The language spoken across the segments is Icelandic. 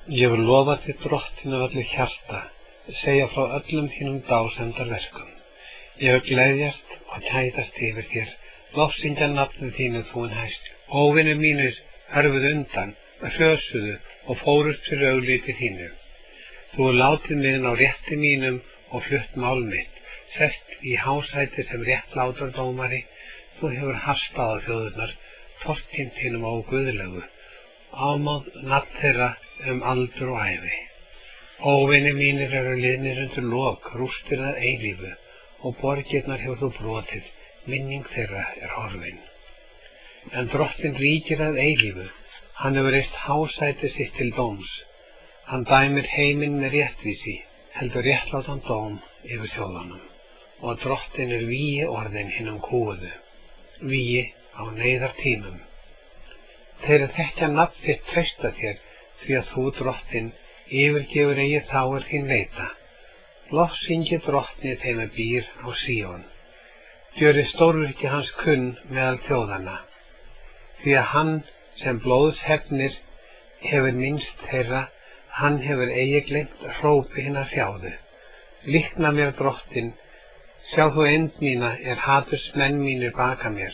Ég vil lofa þig Drottinn af öllu hjarta, segja frá öllum þínum dásemdarverkum. Ég vil gleðjast og kætast yfir þér, lofsyngja nafnið þínu þú en hæst. Óvinir mínir hörfuðu undan, hrösuðu og fórust fyrir augliti þínu. Þú látið mig inn á rétti mínum og flutt mál mitt, sest í hásæti sem réttlátur dómari. Þú hefur hastað á þjóðirnar, tortímt hinum óguðlegu, ámáð nafn þeirra aldur og ævi. Óvinir mínir eru liðnir undir lok, rústir að eilífu, og borgirnar hefur þú brotið, minning þeirra horfin. En Drottinn ríkir að eilífu, hann hefur reist hásæti sitt til dóms. Hann dæmir heiminn með réttvísi, heldur réttlátan dóm yfir þjóðunum. Og Drottinn vígi orðin hinum kúguðu, vígi á neyðartímum. Þeir þekkja nafn þitt treysta þér, því að þú, Drottinn, yfirgefur eigi þá þín leita. Lofsyngi Drottni þeim býr á Síón. Gjöri stórvirki hans kunn meðal þjóðanna. Því að hann sem blóðs hefnir hefur minnst þeirra, hann hefur eigi gleymt hrópi hinna hrjáðu. Líkna mér Drottinn, sjá þú eymd mína hatursmenn mínir baka mér.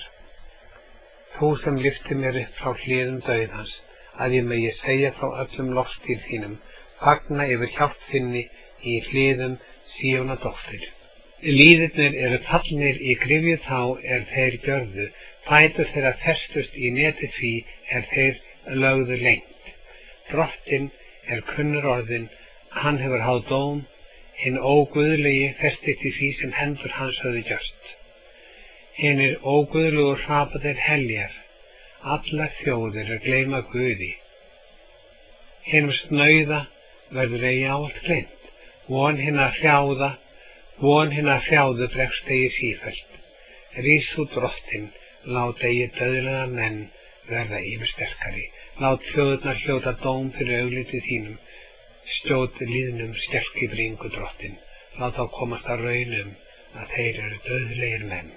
Þú sem lyftir mér upp frá hliðum dauðans, að ég megi segja frá öllum lofstír þínum, fagna yfir hjálp þinni í hliðum Síónardóttur. Lýðirnir eru fallnir í gryfju þá þeir gjörðu, fætur þeirra festust í neti því þeir lögðu lengt. Drottinn kunnur orðin, hann hefur háð dóm, hinn óguðlegi festist í því sem hendur hans höfðu gjört. Hinir óguðlugu hrapa þeir heljar, allar þjóðir gleyma Guði. Hinum snauða verður eigi ávallt gleymt, von hinna hrjáðu bregst eigi sífellt. Rís þú Drottinn, lát eigi dauðlega menn verða yfirsterkari, lát þjóðirnar hljóta dóm fyrir augliti þínum, stjót líðnum skelk í bringu Drottinn, lát þá komast að raun að þeir eru dauðlegir menn.